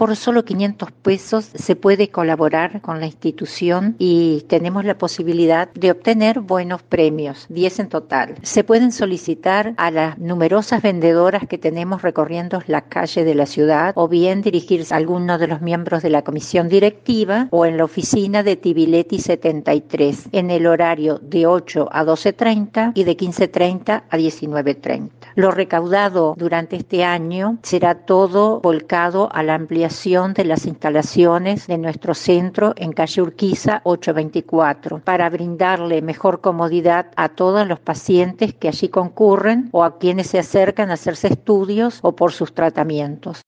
Por solo 500 pesos se puede colaborar con la institución y tenemos la posibilidad de obtener buenos premios, 10 en total. Se pueden solicitar a las numerosas vendedoras que tenemos recorriendo la calle de la ciudad, o bien dirigirse a alguno de los miembros de la comisión directiva o en la oficina de Tibiletti 73, en el horario de 8 a 12:30 y de 15:30 a 19:30. Lo recaudado durante este año será todo volcado a la ampliación de las instalaciones de nuestro centro en calle Urquiza 824, para brindarle mejor comodidad a todos los pacientes que allí concurren o a quienes se acercan a hacerse estudios o por sus tratamientos.